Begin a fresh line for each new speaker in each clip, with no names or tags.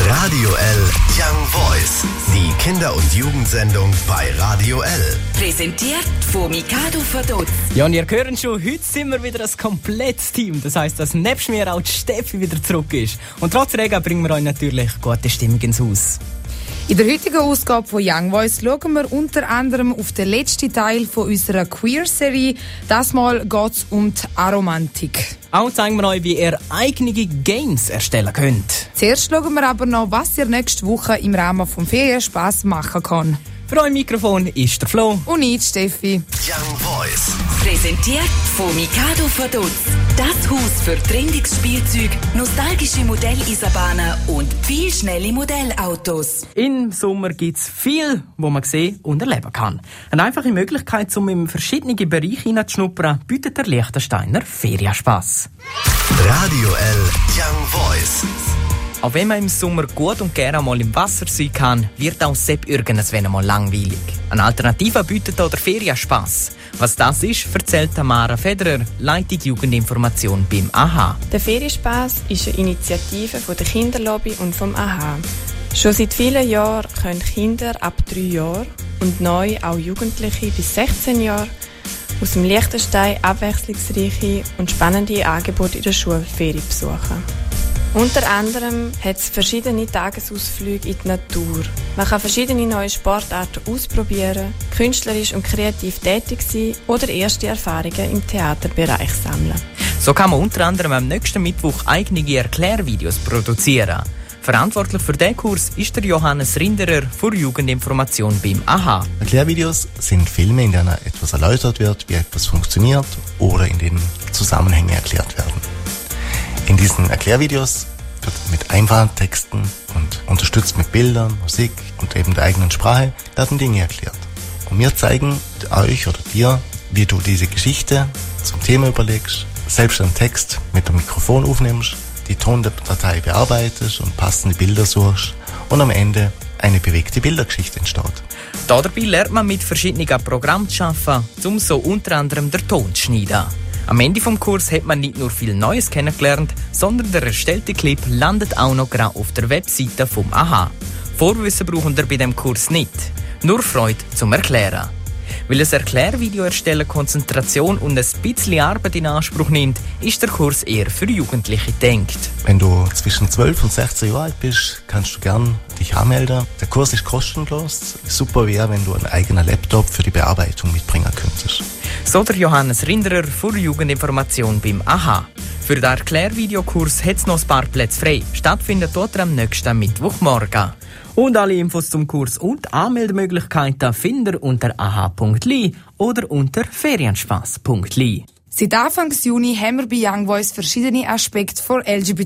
Radio L Young Voice. Die Kinder- und Jugendsendung bei Radio L.
Präsentiert von Mikado Verdutz.
Ja, und ihr hört schon, heute sind wir wieder ein komplettes Team. Das heisst, dass nebst mir auch die Steffi wieder zurück ist. Und trotz Regen bringen wir euch natürlich gute Stimmung ins Haus.
In der heutigen Ausgabe von Young Voice schauen wir unter anderem auf den letzten Teil von unserer Queer-Serie. Das Mal geht es um die Aromantik.
Auch zeigen wir euch, wie ihr eigene Games erstellen könnt.
Zuerst schauen wir aber noch, was ihr nächste Woche im Rahmen vom Ferienspass machen kann.
Für euer Mikrofon ist der Flo.
Und ich, Steffi.
Young Voice.
Präsentiert von Mikado Verdutz. Das Haus für trendiges Spielzeug, nostalgische Modelleisenbahnen und viel schnelle Modellautos.
Im Sommer gibt es viel, wo man sehen und erleben kann. Eine einfache Möglichkeit, um in verschiedene Bereiche hineinzuschnuppern, bietet der Liechtensteiner Ferienspass.
Radio L Young Voice.
Auch wenn man im Sommer gut und gerne mal im Wasser sein kann, wird auch Sepp irgendwann einmal langweilig. Eine Alternative bietet auch der Ferienspass. Was das ist, erzählt Tamara Federer, Leitung Jugendinformation beim AHA.
Der Ferienspass ist eine Initiative von der Kinderlobby und vom AHA. Schon seit vielen Jahren können Kinder ab 3 Jahren und neu auch Jugendliche bis 16 Jahre aus dem Liechtenstein abwechslungsreiche und spannende Angebote in der Schulferie besuchen. Unter anderem hat es verschiedene Tagesausflüge in die Natur. Man kann verschiedene neue Sportarten ausprobieren, künstlerisch und kreativ tätig sein oder erste Erfahrungen im Theaterbereich sammeln.
So kann man unter anderem am nächsten Mittwoch eigene Erklärvideos produzieren. Verantwortlich für diesen Kurs ist der Johannes Rinderer von Jugendinformation beim AHA.
Erklärvideos sind Filme, in denen etwas erläutert wird, wie etwas funktioniert oder in denen Zusammenhänge erklärt werden. In diesen Erklärvideos wird mit einfachen Texten und unterstützt mit Bildern, Musik und eben der eigenen Sprache werden Dinge erklärt. Und wir zeigen euch oder dir, wie du diese Geschichte zum Thema überlegst, selbst einen Text mit dem Mikrofon aufnimmst, die Tondatei bearbeitest und passende Bilder suchst und am Ende eine bewegte Bildergeschichte entsteht.
Dabei lernt man mit verschiedenen Programmen zu arbeiten, um so unter anderem den Ton zu schneiden. Am Ende des Kurs hat man nicht nur viel Neues kennengelernt, sondern der erstellte Clip landet auch noch gerade auf der Webseite vom AHA. Vorwissen brauchen wir bei dem Kurs nicht, nur Freude zum Erklären. Weil ein Erklärvideo erstellen Konzentration und ein bisschen Arbeit in Anspruch nimmt, ist der Kurs eher für Jugendliche gedacht.
Wenn du zwischen 12 und 16 Jahre alt bist, kannst du gern dich anmelden. Der Kurs ist kostenlos. Super wäre, wenn du einen eigenen Laptop für die Bearbeitung mitbringen könntest.
So der Johannes Rinderer von Jugendinformation beim AHA. Für den Erklärvideokurs hat es noch ein paar Plätze frei. Stattfindet dort am nächsten Mittwochmorgen. Und alle Infos zum Kurs und Anmeldemöglichkeiten findet ihr unter aha.li oder unter ferienspass.li.
Seit Anfang Juni haben wir bei Young Voice verschiedene Aspekte der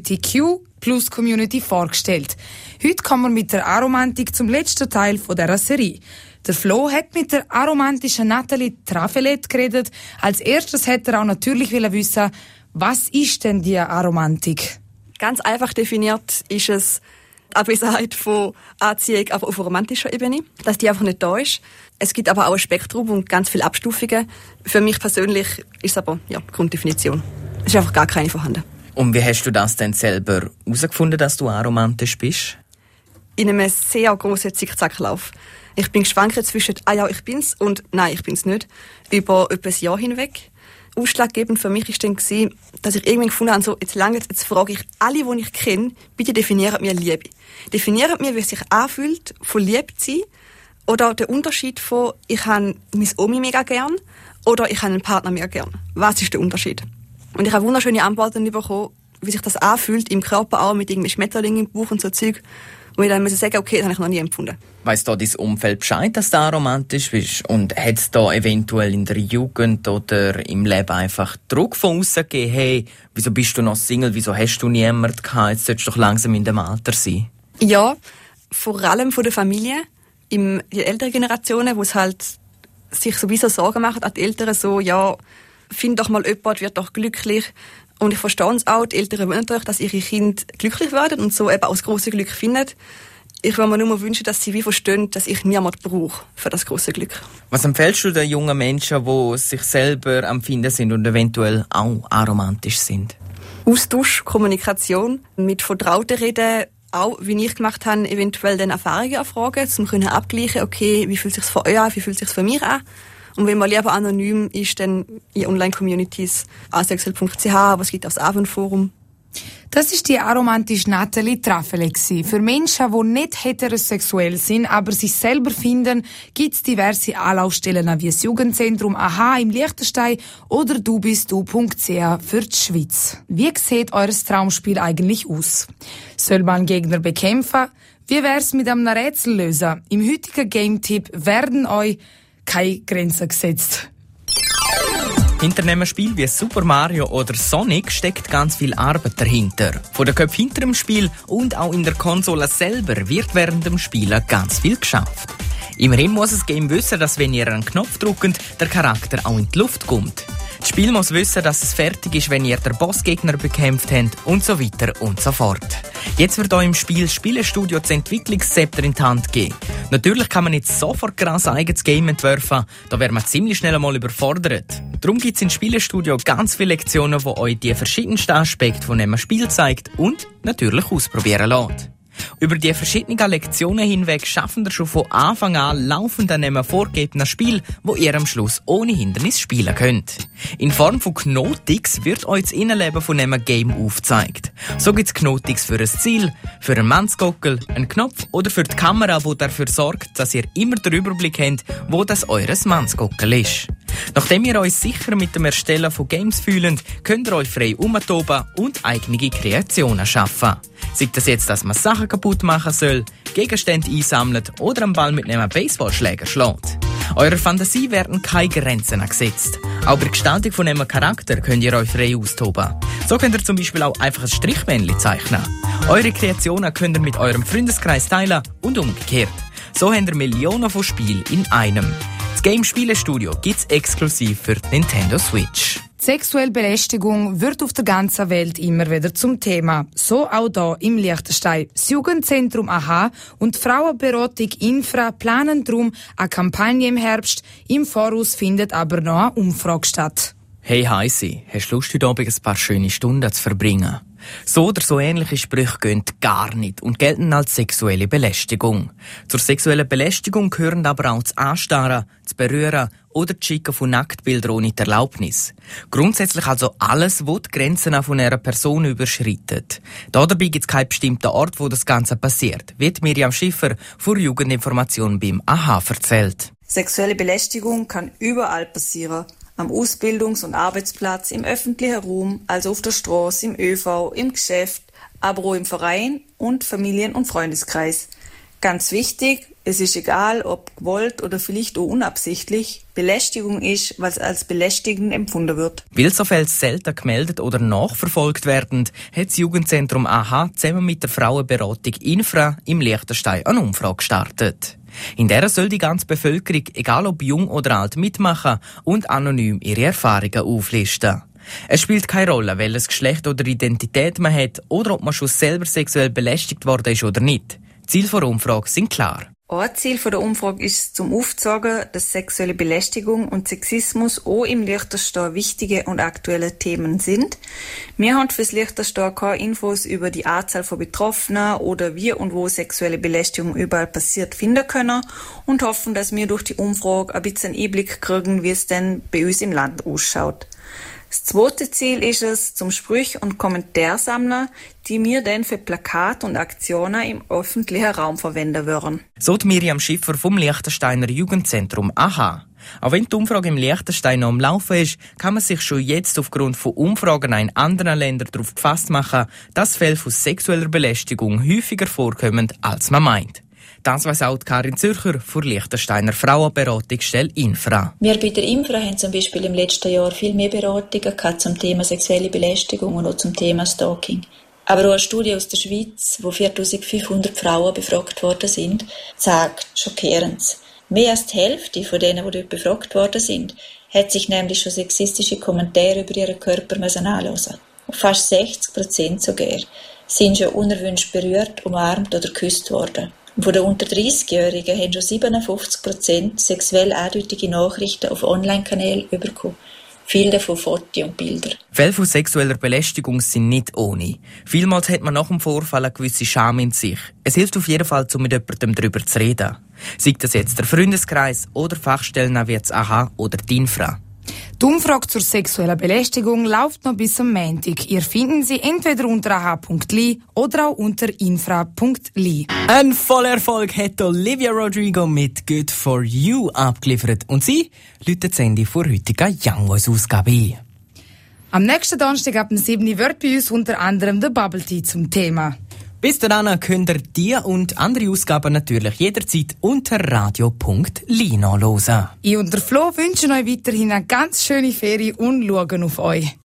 LGBTQ+-Community vorgestellt. Heute kommen wir mit der Aromantik zum letzten Teil dieser Serie. Der Flo hat mit der aromantischen Nathalie Trafelet geredet. Als erstes hätte er auch natürlich wissen, was ist denn die Aromantik?
Ganz einfach definiert ist es die Abwesenheit von Anziehung, aber auf romantischer Ebene, dass die einfach nicht da ist. Es gibt aber auch ein Spektrum und ganz viele Abstufungen. Für mich persönlich ist es aber Grunddefinition. Es ist einfach gar keine vorhanden.
Und wie hast du das denn selber herausgefunden, dass du aromantisch bist?
In einem sehr grossen Zickzacklauf. Ich bin geschwankt zwischen «Ah ja, ich bin's» und «Nein, ich bin's nicht» über etwa ein Jahr hinweg. Ausschlaggebend für mich war dann, dass ich irgendwann gefunden habe, jetzt frage ich alle, die ich kenne, bitte definiert mir Liebe. Definiert mir, wie es sich anfühlt, von Liebe zu sein, oder der Unterschied von, ich habe meine Omi mega gern, oder ich habe einen Partner mega gern. Was ist der Unterschied? Und ich habe wunderschöne Antworten bekommen, wie sich das anfühlt, im Körper auch, mit irgendwie Schmetterlingen im Bauch und so Zeug. Und ich dann sagen, okay, das habe ich noch nie empfunden.
Weiss da dein Umfeld Bescheid, dass du aromantisch bist? Und hat es da eventuell in der Jugend oder im Leben einfach Druck von aussen gegeben? Hey, wieso bist du noch Single? Wieso hast du niemanden gehabt? Jetzt solltest du doch langsam in dem Alter sein.
Ja, vor allem von der Familie. In die älteren Generationen, wo es halt sich sowieso Sorgen machen an die Älteren, so, ja, find doch mal jemand, wird doch glücklich. Und ich verstehe es auch, die Eltern wollen natürlich, dass ihre Kinder glücklich werden und so eben auch das grosse Glück finden. Ich würde mir nur wünschen, dass sie wie verstehen, dass ich niemanden brauche für das grosse Glück.
Was empfiehlst du den jungen Menschen, die sich selber am Finden sind und eventuell auch aromantisch sind?
Austausch, Kommunikation, mit Vertrauten reden, auch, wie ich gemacht habe, eventuell dann Erfahrungen erfragen, um abgleichen, okay, wie fühlt es sich für euch an, wie fühlt es sich für mich an. Und wenn man lieber anonym ist, dann in Online-Communities, asexuell.ch, was gibt es das Abendforum.
Das ist die aromantische Nathalie Traffele. Für Menschen, die nicht heterosexuell sind, aber sich selber finden, gibt es diverse Anlaufstellen wie das Jugendzentrum AHA im Liechtenstein oder dubistdu.ch für die Schweiz. Wie sieht eures Traumspiel eigentlich aus? Soll man Gegner bekämpfen? Wie wär's mit einem Rätsel lösen? Im heutigen Game-Tipp werden euch keine Grenzen gesetzt.
Hinter einem Spiel wie Super Mario oder Sonic steckt ganz viel Arbeit dahinter. Von den Köpfen hinter dem Spiel und auch in der Konsole selber wird während dem Spielen ganz viel geschafft. Immerhin muss das Game wissen, dass wenn ihr einen Knopf drückt, der Charakter auch in die Luft kommt. Das Spiel muss wissen, dass es fertig ist, wenn ihr den Bossgegner bekämpft habt und so weiter und so fort. Jetzt wird euch im Spiel Spielestudio das Entwicklungszepter in die Hand geben. Natürlich kann man nicht sofort krass eigenes Game entwerfen, da wäre man ziemlich schnell einmal überfordert. Darum gibt es in Spielestudio ganz viele Lektionen, die euch die verschiedensten Aspekte von einem Spiel zeigt und natürlich ausprobieren lässt. Über die verschiedenen Lektionen hinweg schaffen ihr schon von Anfang an laufend an einem vorgegebenen Spiel, wo ihr am Schluss ohne Hindernis spielen könnt. In Form von Knotix wird euch das Innenleben von einem Game aufgezeigt. So gibt es Knotix für ein Ziel, für einen Mannsgockel, einen Knopf oder für die Kamera, die dafür sorgt, dass ihr immer den Überblick habt, wo das eures Mannsgockel ist. Nachdem ihr euch sicher mit dem Erstellen von Games fühlt, könnt ihr euch frei umtoben und eigene Kreationen schaffen. Sei das jetzt, dass man Sachen kaputt machen soll, Gegenstände einsammelt oder einen Ball mit einem Baseballschläger schlägt. Eurer Fantasie werden keine Grenzen gesetzt. Auch bei der Gestaltung von einem Charakter könnt ihr euch frei austoben. So könnt ihr zum Beispiel auch einfach ein Strichmännchen zeichnen. Eure Kreationen könnt ihr mit eurem Freundeskreis teilen und umgekehrt. So habt ihr Millionen von Spielen in einem. Das Game Spielestudio gibt's exklusiv für die Nintendo Switch.
Sexuelle Belästigung wird auf der ganzen Welt immer wieder zum Thema. So auch hier im Liechtenstein. Das Jugendzentrum AHA und die Frauenberatung Infra planen darum eine Kampagne im Herbst. Im Voraus findet aber noch eine Umfrage statt.
Hey Heisi, hast du Lust, heute Abend ein paar schöne Stunden zu verbringen? So oder so ähnliche Sprüche gehen gar nicht und gelten als sexuelle Belästigung. Zur sexuellen Belästigung gehören aber auch das Anstarren, das Berühren oder das Schicken von Nacktbildern ohne die Erlaubnis. Grundsätzlich also alles, was die Grenzen von einer Person überschreitet. Dabei gibt es keinen bestimmten Ort, wo das Ganze passiert, wie Miriam Schiffer von Jugendinformation beim AHA erzählt.
Sexuelle Belästigung kann überall passieren. Am Ausbildungs- und Arbeitsplatz, im öffentlichen Raum, also auf der Straße, im ÖV, im Geschäft, aber auch im Verein und Familien- und Freundeskreis. Ganz wichtig, es ist egal, ob gewollt oder vielleicht auch unabsichtlich, Belästigung ist, was als belästigend empfunden wird.
Weil so Fälle selten gemeldet oder nachverfolgt werden, hat das Jugendzentrum AHA zusammen mit der Frauenberatung Infra im Liechtenstein eine Umfrage gestartet. In der soll die ganze Bevölkerung, egal ob jung oder alt, mitmachen und anonym ihre Erfahrungen auflisten. Es spielt keine Rolle, welches Geschlecht oder Identität man hat oder ob man schon selber sexuell belästigt worden ist oder nicht. Ziel der Umfrage sind klar.
Ein Ziel der Umfrage ist, zum aufzuzeigen, dass sexuelle Belästigung und Sexismus auch im Liechtenstein wichtige und aktuelle Themen sind. Wir haben fürs Liechtenstein keine Infos über die Anzahl von Betroffenen oder wie und wo sexuelle Belästigung überall passiert finden können und hoffen, dass wir durch die Umfrage ein bisschen Einblick kriegen, wie es denn bei uns im Land ausschaut. Das zweite Ziel ist es, zum Sprüche und Kommentare sammeln, die wir dann für Plakate und Aktionen im öffentlichen Raum verwenden würden.
So die Miriam Schiffer vom Liechtensteiner Jugendzentrum AHA. Auch wenn die Umfrage im Liechtenstein noch am Laufen ist, kann man sich schon jetzt aufgrund von Umfragen in anderen Ländern darauf gefasst machen, dass Fälle von sexueller Belästigung häufiger vorkommen, als man meint. Das weiss auch Karin Zürcher von Liechtensteiner Frauenberatungsstelle Infra.
Wir bei der Infra haben zum Beispiel im letzten Jahr viel mehr Beratungen gehabt zum Thema sexuelle Belästigung und auch zum Thema Stalking. Aber auch eine Studie aus der Schweiz, wo 4500 Frauen befragt worden sind, sagt Schockierendes. Mehr als die Hälfte von denen, die dort befragt worden sind, hat sich nämlich schon sexistische Kommentare über ihren Körper anhören. Fast 60% sogar sind schon unerwünscht berührt, umarmt oder geküsst worden. Von den unter 30-Jährigen haben schon 57% sexuell eindeutige Nachrichten auf Online-Kanälen bekommen. Viel davon Fotos und Bilder.
Fälle von sexueller Belästigung sind nicht ohne. Vielmals hat man nach dem Vorfall eine gewisse Scham in sich. Es hilft auf jeden Fall, mit jemandem darüber zu reden. Sei das jetzt der Freundeskreis oder Fachstellen wie das AHA oder die Infra.
Die Umfrage zur sexuellen Belästigung läuft noch bis am Montag. Ihr findet sie entweder unter aha.li oder auch unter infra.li.
Ein voller Erfolg hat Olivia Rodrigo mit Good For You abgeliefert. Und sie läutet das Ende vor heutiger Young Voice Ausgabe ein.
Am nächsten Donnerstag ab dem 7. wird bei uns unter anderem der Bubble Tea zum Thema.
Bis dahin könnt ihr die und andere Ausgaben natürlich jederzeit unter radio.li nachhören.
Ich und der Flo wünschen euch weiterhin eine ganz schöne Ferie und schauen auf euch.